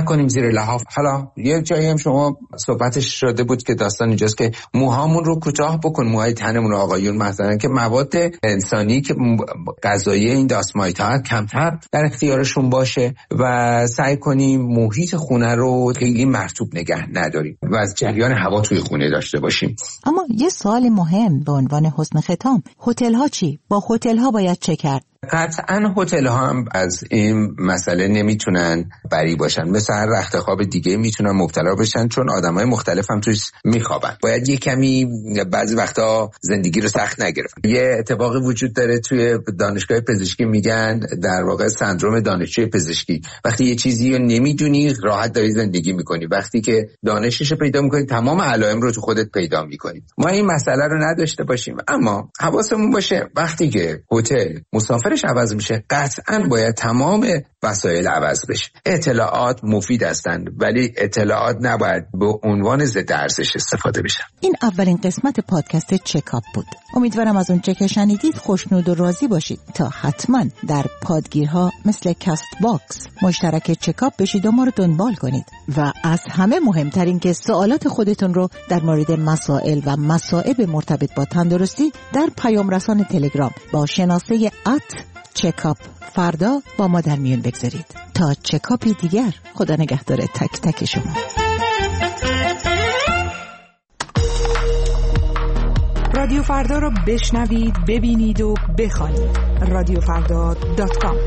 [SPEAKER 5] نکنیم زیر لحاف. حالا یه جایی هم شما صحبتش شده بود که داستان اینجاست که موهامون رو کوتاه بکن، موهای تنمون رو آقایون مثلا، که مواد انسانی که غذایی این داسمایت‌ها کمتر در اختیارشون باشه و سعی کنیم محیط خونه رو خیلی مرطوب نگه نداریم و از جریان هوا توی خونه داشته باشیم.
[SPEAKER 4] اما یه سوال مهم به عنوان حسن ختام، هتل‌ها چی؟ با هتل‌ها باید چه کرد؟
[SPEAKER 5] قطعاً هتل‌ها هم از این مسئله نمیتونن بری باشن، مثل هر رخت خواب دیگه میتونن مبتلا بشن، چون آدمای مختلف هم توش میخوابن. باید یه کمی بعضی وقتا زندگی رو سخت نگرفتن. یه اتفاقی وجود داره توی دانشگاه پزشکی، میگن در واقع سندروم دانشجوی پزشکی. وقتی یه چیزی رو نمیدونی راحت داری زندگی میکنی، وقتی که دانشش رو پیدا میکنی تمام علائم رو تو خودت پیدا میکنی. ما این مسئله رو نداشته باشیم، اما حواسمون باشه وقتی که هتل مسافرش عوض میشه قطعاً باید تمام وسایل عوض بشه. اطلاعات مفید هستند ولی اطلاعات نباید به عنوان ضد ارزش استفاده بشه.
[SPEAKER 4] این اولین قسمت پادکست چکاپ بود. امیدوارم از اون چه که شنیدید خوشنود و راضی باشید تا حتما در پادگیرها مثل کست باکس مشترک چکاپ بشید و ما رو دنبال کنید و از همه مهمترین که سوالات خودتون رو در مورد مسائل و مصائب مرتبط با تندرستی در پیام رسان تلگرام با شناسه چکاپ فردا با ما در میون بگذارید. تا چکاپی دیگر، خدا نگهدار تک تک شما.
[SPEAKER 2] رادیو فردا رو بشنوید، ببینید و بخوانید. radiofrda.com.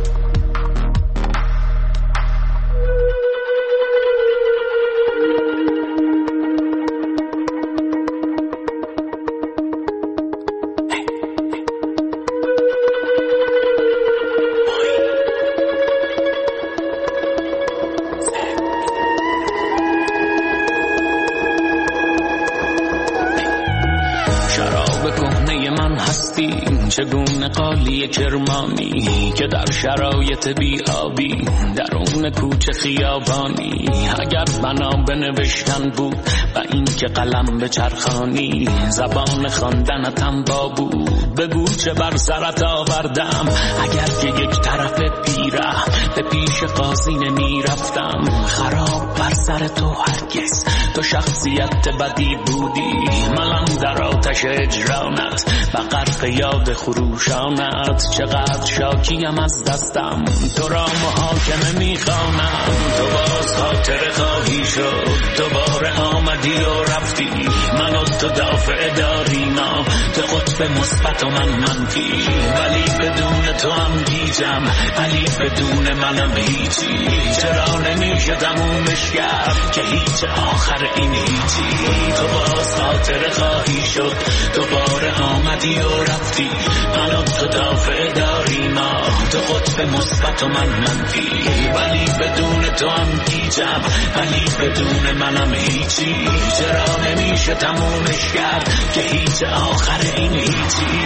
[SPEAKER 6] چگونه قالی کرمانی که در شرایط بی‌آبی درون کوچه خیابانی، اگر بنا به نوشتن بود و این که قلم به چرخانی، زبان خواندنتم با بود بگو چه بر سرت آوردم. اگر که یک طرف پیره به پیش قاضی نمی رفتم، خراب بر سر تو هرگز تو شخصیت بدی بودی. منم در آتش اجرانت و غرق یاد خروشانت، چقدر شاکیم از دستم تو را محاکمه میخوانم. تو باز خاطر خواهی شد، دوباره آمدی و رفتی، من و تو دافع داریم، تو قطب مثبت و من منفی، ولی بدون تو هم گیجم، ولی بدون منم هیچی. چرا نمیشه تمومش کرد که هیچ آخر این هیچی. تو باز خاطر خواهی شد، دوباره آمدی و رفتی، من و تو دافع داریم، تو قطب مثبت و من منفی، ولی بدون تو هم گیجم، ولی بدون منم هیچی. چرا نمیشه تمومش کرد که هیچ آخر این هیچی.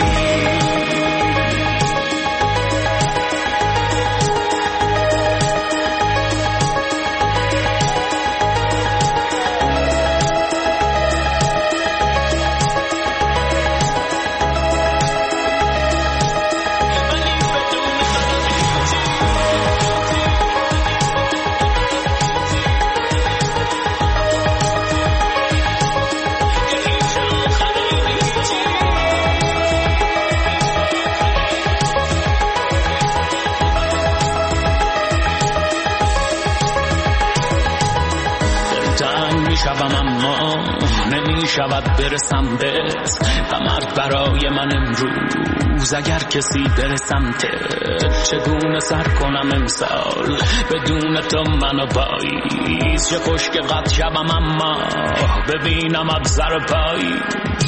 [SPEAKER 6] شود برسم بهت و مرد برای من امروز، اگر کسی برسم تت چگونه سر کنم امسال بدون تو منو پاییز. چه خوش که قد شبم اما ببینم ابزر پایی،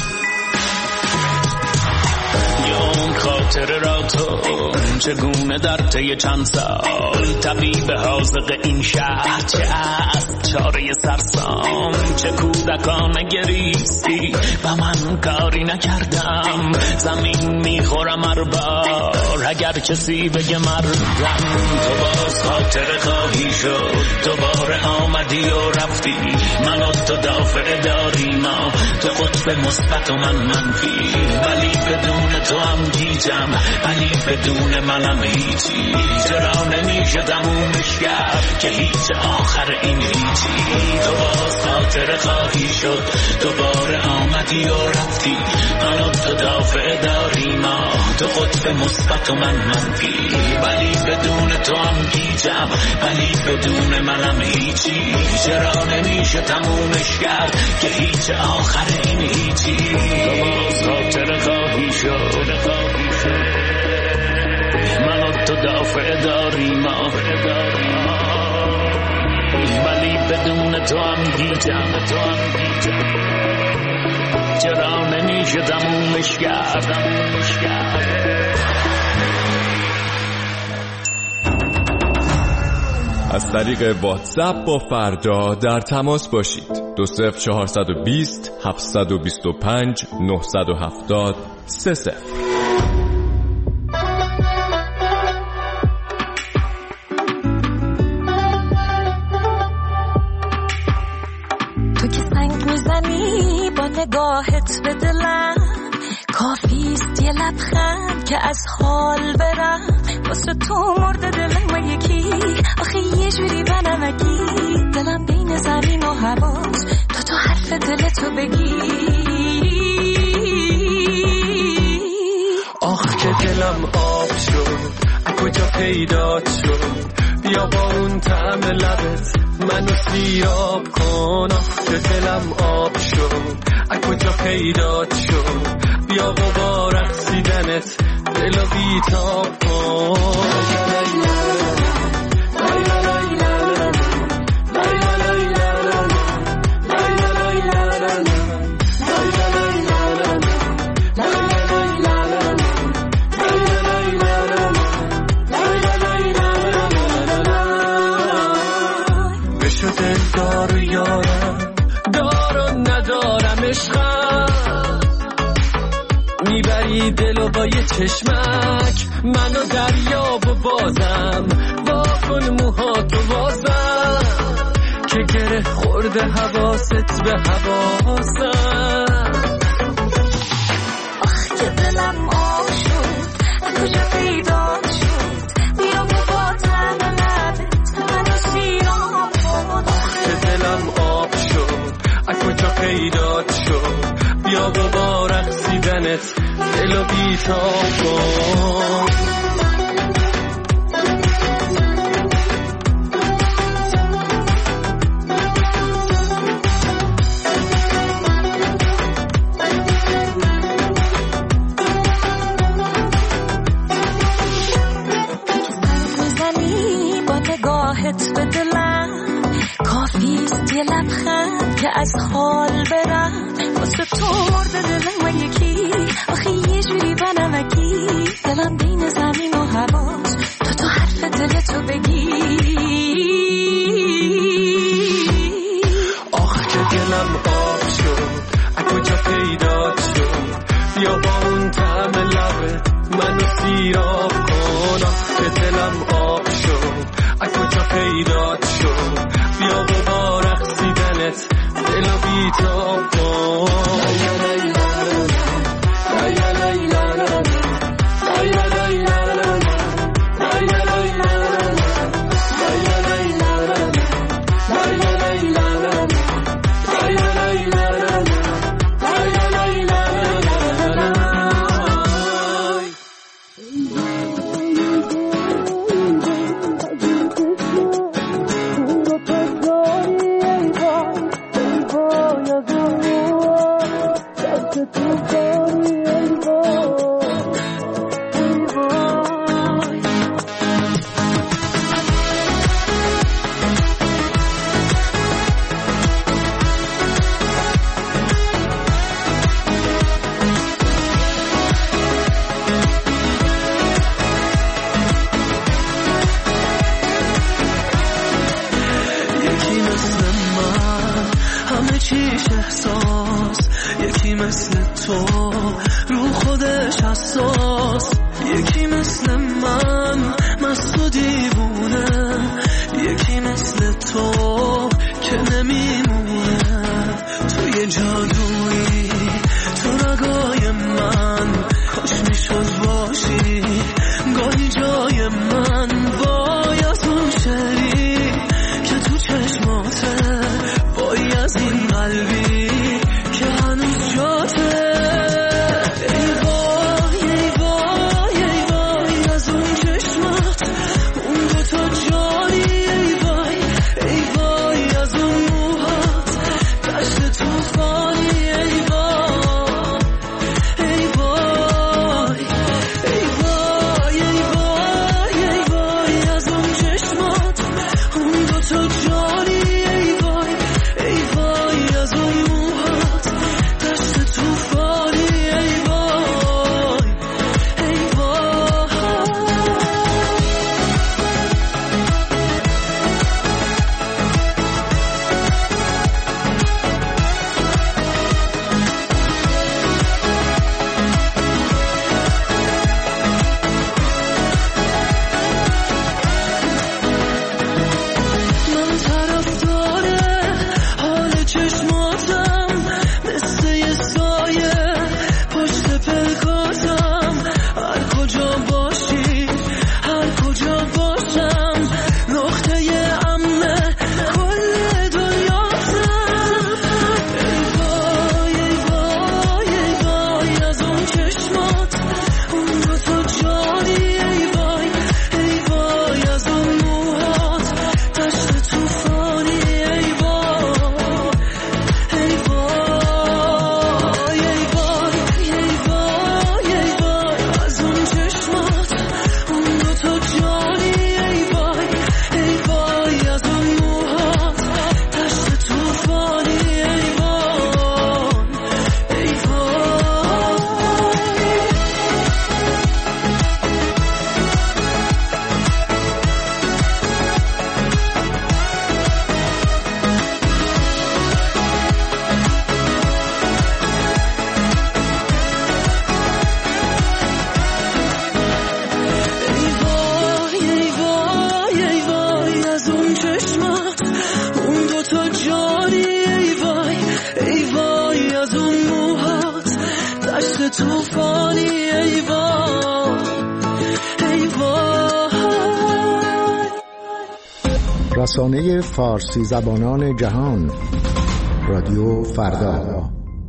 [SPEAKER 6] اون خاطره را تو چگونه در طی چند سال طبیب حاذق این شهر، چه از چاره سرسام، چه کودکانه گریستی و من کاری نکردم. زمین میخورم هر بار اگر کسی بگه مردم. تو باز خاطره خواهی شد، دوباره آمدی و رفتی، من و تو دافع داریم، تو قطب مثبت و من منفی، ولی بدون تو هم گیجم، گیجم ولی بدون منم هیچی. چرا نمیشه تمومش کرد که هیچ آخر این هیچی. تو باز خاطر خواهی شد دوباره آمدی و رفتی. منو تو دافع داری ما تو قطب مثبت و من منفی. ولی بدون تو هم گیجم ولی بدون منم هیچی. چرا نمیشه تمومش کرد که هیچ آخر این هیچی. تو باز خاطر خواهی شد منو تو دافع داری ما ولی بدون تو هم گیجم. چرا نمیشه تمومش کرد.
[SPEAKER 7] از طریق واتساپ با فردا در تماس باشید. 20420 725 970 30.
[SPEAKER 8] تو که سنگ میزنی با نگاهت به دلم، کافیست یه لبخند که از حال برم. واسه تو مرده دلم و یکی آخه یه جوری بنمکی. دلم بین زمین و هواست تو حرف دلتو بگی.
[SPEAKER 9] آخ که دلم آب شد کجا پیدات شد. بیا با اون طعم لبت منو سیراب کن. آخ که دلم آب شد کجا پیدات شد. بیا با رقصیدنت دلو بیتاب کن. بشو دلدار و یارم دار و ندارم عشقم. میبری دلو با یه چشمک منو دریاب و بازم. واکن موهاتو بازم که گره خورده حواست به حواسم.
[SPEAKER 8] آخ که دلم آب شد کجا پیدا شد. بیا با طعم لبت منو سیراب کن.
[SPEAKER 9] آخ که دلم آب شد کجا پیدا شد. بیا با رقصیدنت دلو بیتاب کن.
[SPEAKER 8] میزنی با نگاهت به دلم، کافیست یه لبخند که از حال برم. واسه تو مرده دلم و یکی آخه یه جوری بنمکی. دلم بین زمین و هواست تو حرف دلتو بگی.
[SPEAKER 9] آخ که دلم آب شد کجا پیدات شد. بیا با اون طعم لبت منو سیراب کن. آخ که دلم آب شد کجا پیدات شد. بیا با رقصیدنت دلو بیتاب کن. جادویی تو رگای من کاش میشد باشی موج طوفانی ای وای ای وای.
[SPEAKER 3] رسانه فارسی زبانان جهان رادیو فردا.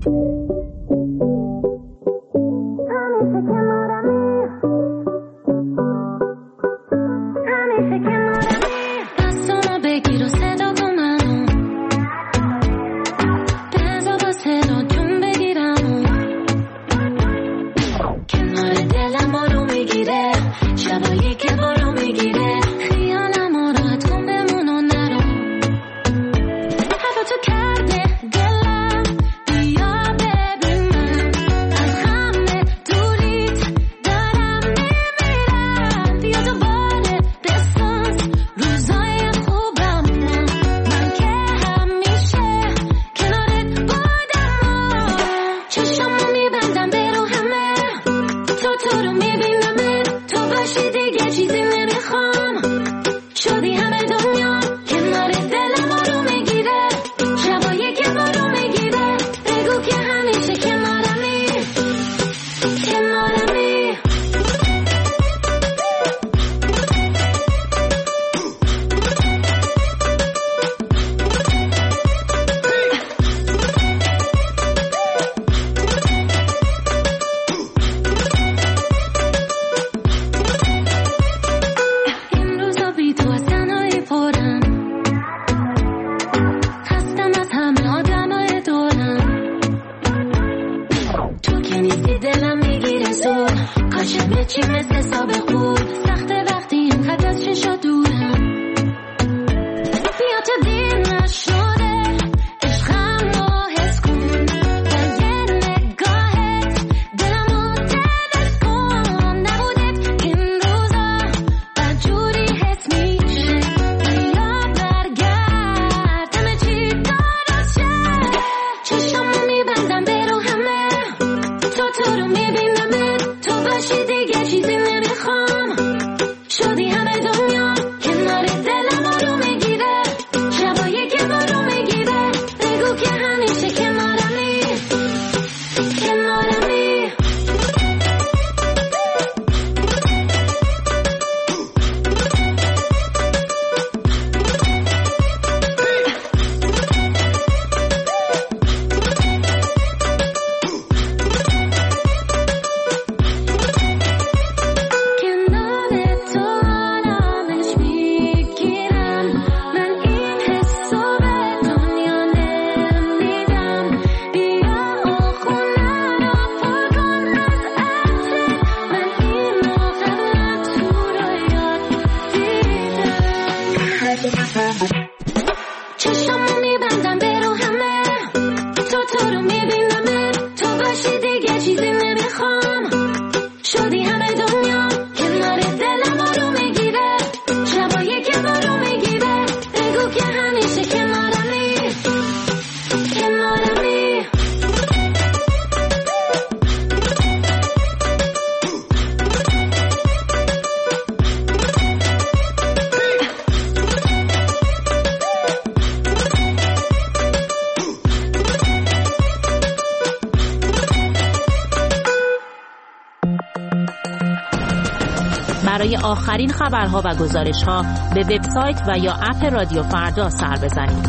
[SPEAKER 10] برای آخرین خبرها و گزارش‌ها به وبسایت و یا اپ رادیو فردا سر بزنید.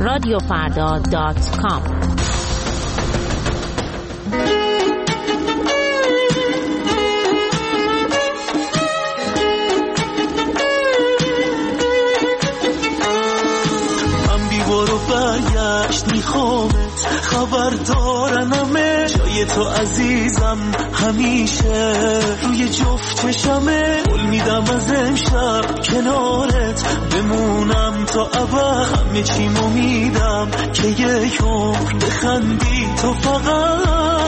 [SPEAKER 10] radiofarda.com.
[SPEAKER 9] من بی‌بار و برگشت میخوامت خبر دارنمه جای تو عزیزم همیشه روی جفت چشمه قول میدم از امشب کنارت بمونم تا ابد همه چیمو میدم که یک عمر بخندی تو فقط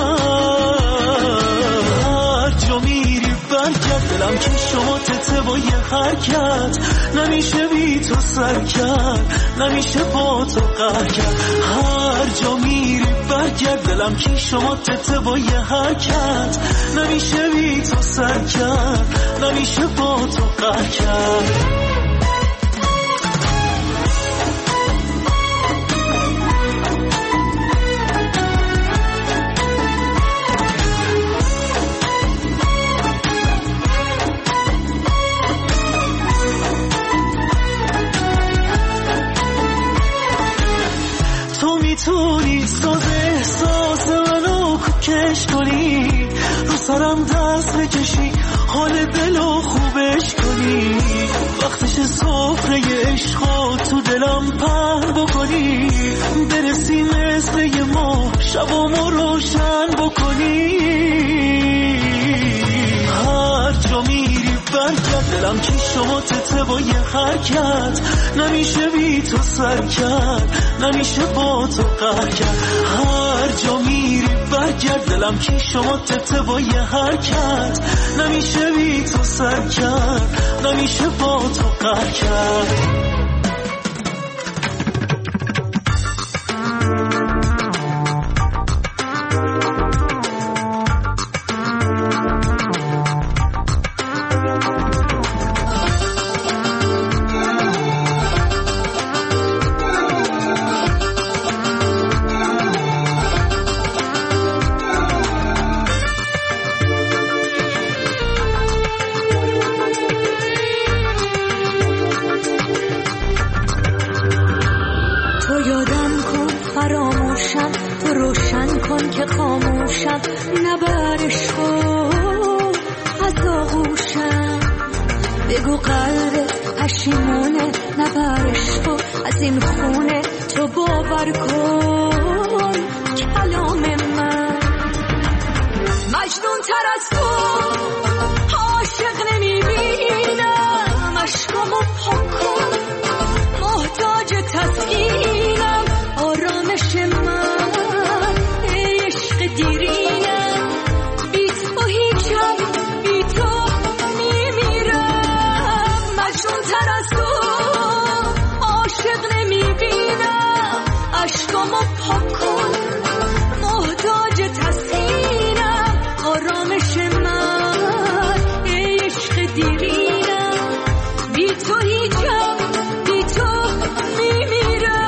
[SPEAKER 9] هر جا میری برگرد دلم که شما تته با یه حرکت نمیشه بی تو سر کرد نمیشه با تو قهر کرد هر جا میری برگرد دلم که شما تته با یه حرکت نمیشه بی تو سر کرد نمیشه با تو قهر کرد چش کنی، رو سرم دست بکشی، حال دلو خوبش کنی، وقتش سفره عشقو تو دلم پهن بکنی، برسی مثل یه ماه شبامو روشن بکنی. هر جا میری برگرد، دلم که شما تته با یه حرکت، نمیشه بی تو سر کرد، نمیشه با تو قهر کرد. هر جا میری برگرد، دلم که شما تته با یه حرکت، نمیشه بی تو سر کرد، نمیشه با تو قهر کرد.
[SPEAKER 8] بگو قلبت پشیمونه، نبرش تو از این خونه، تو باور کن کلام من. مجنون تر از تو عاشق نمیبینم، عشقامو پاک کن، محتاج تسکینم، آرامش من ای عشق دیرینم، بی تو هیچم، بی تو میمیرم. مجنون تر از تو عاشق نمیبینم، عشقامو پاک کن، محتاج تسکینم، آرامش من ای عشق دیرینم، بی تو هیچم، بی تو میمیرم.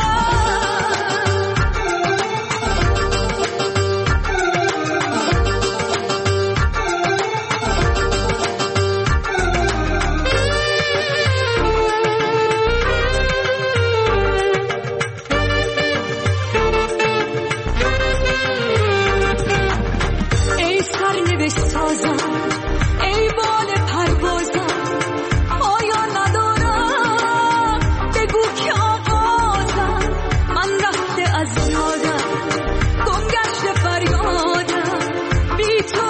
[SPEAKER 8] ای سرنوشت سازم، ای بال پروازم، آیا ندارم بگو که آغازم، من رفته از یادم، گم گشته فریادم، بی تو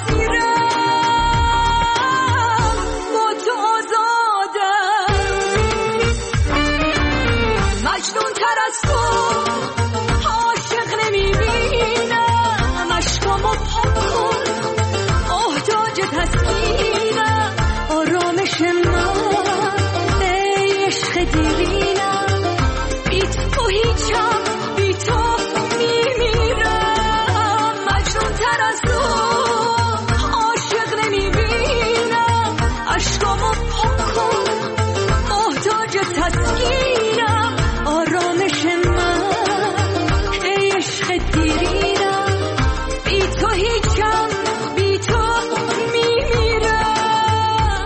[SPEAKER 8] اسیرم، با تو آزادم. مجنون تر از تو عاشق نمیبینم، عشقامو پاک کن، محتاج تسکینم، آرامش من ای عشق دیرینم، بی تو هیچم، بی تو میمیرم. مجنون تر از تو عاشق نمیبینم، عشقامو پاک کن، محتاج تسکینم، آرامش من ای عشق دیرینم، بی تو هیچم، بی تو میمیرم،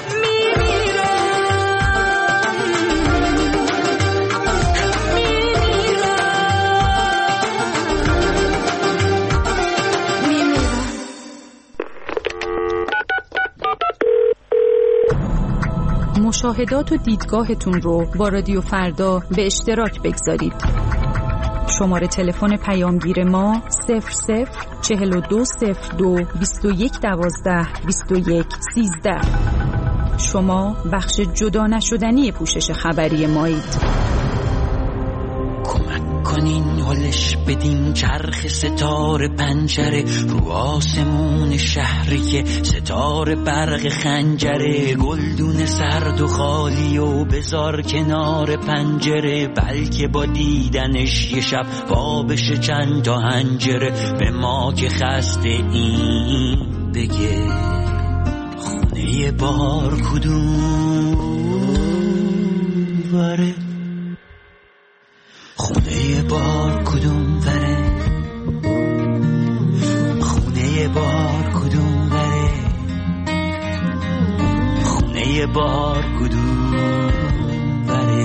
[SPEAKER 8] میمیرم، میمیرم.
[SPEAKER 2] مشاهدات و دیدگاهتون رو با رادیو فردا به اشتراک بگذارید. شماره تلفن پیامگیر ما 00420221122113. شما بخش جدا نشدنی پوشش خبری مایید.
[SPEAKER 6] کمک کنین هلش بدین چرخ ستاره پنجره، رو آسمون شهری که ستاره برق خنجره، گلدون سرد و خالی و بذار کنار پنجره، بلکه با دیدنش یه شب وا بشه چند تا حنجره. به ما که خسته این بگه خونه بار کدوم وره، خونه بار کدوم وره، خونه بار کدوم وره، خونه بار کدوم وره،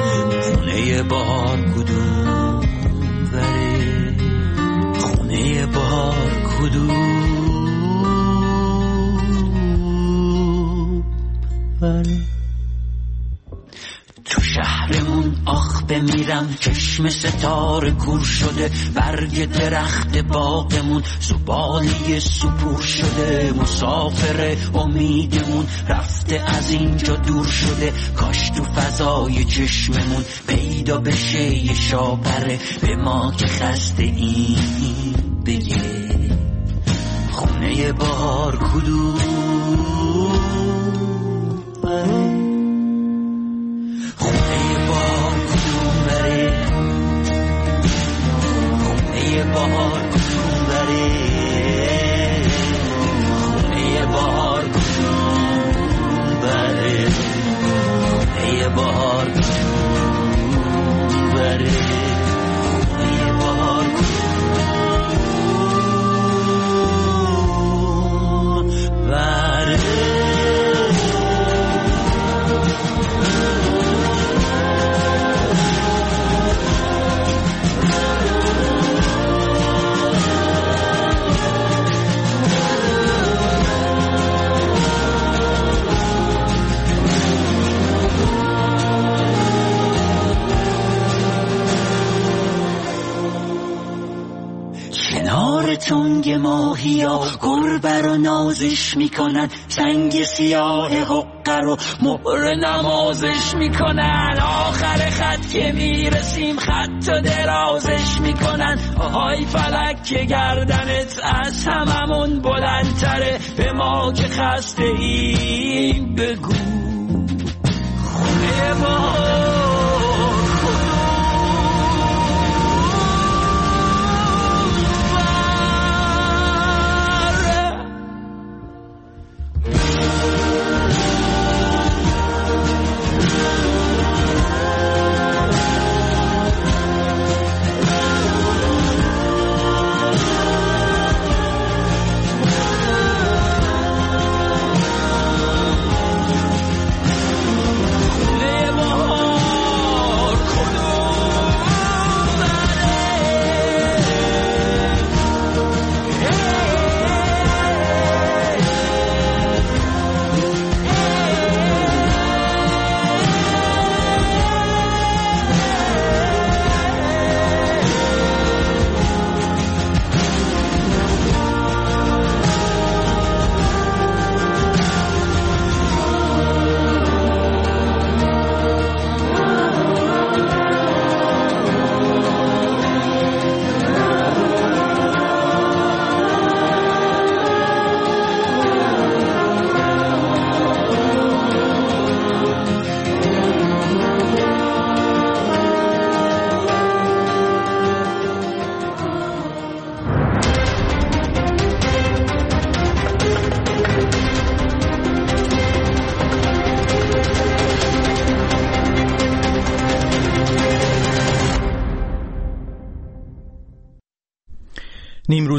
[SPEAKER 6] خونه بار کدوم وره، خونه تو شهرمون آخ بمیرم، چشم ستاره کور شده، برگ درخت باغمون زباله سپور شده، مسافر امیدمون رفته از اینجا دور شده، کاش تو فضای چشممون پیدا بشه یه شاپره به ما که خسته این بگه خونه بهار کدوم، خونه بهار کدوم بره، خونه بهار کدوم بره، خونه بهار کدوم بره، خونه بهار کدوم بره، خونه بهار کدوم بره. تنگ ماهیا گربه رو نازش میکنن، سنگ سیاه حقه رو مهر نمازش میکنن، آخر خط که میرسیم خط و درازش میکنن، آهای فلک که گردنت از هممون بلندتره، به ما که خسته ایم بگو خونه بهار
[SPEAKER 11] نیمروز